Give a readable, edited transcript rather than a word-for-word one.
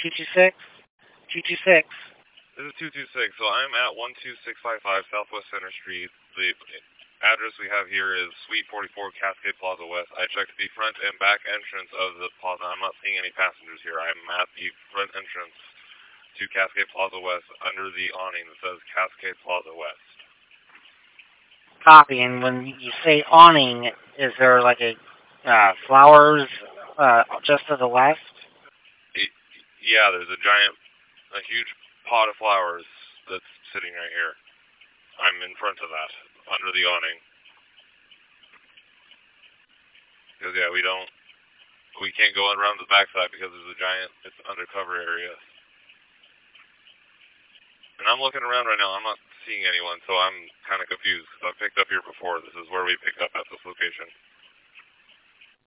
226? 226. This is 226, so I'm at 12655 Southwest Center Street. The address we have here is Suite 44, Cascade Plaza West. I checked the front and back entrance of the plaza. I'm not seeing any passengers here. I'm at the front entrance to Cascade Plaza West under the awning that says Cascade Plaza West. Copy. And when you say awning, is there like a flowers just to the left? Yeah, there's a huge pot of flowers that's sitting right here. I'm in front of that, under the awning. Because, yeah, we can't go around the backside because there's it's undercover area. And I'm looking around right now, I'm not seeing anyone, so I'm kind of confused. I've picked up here before. This is where we picked up at this location.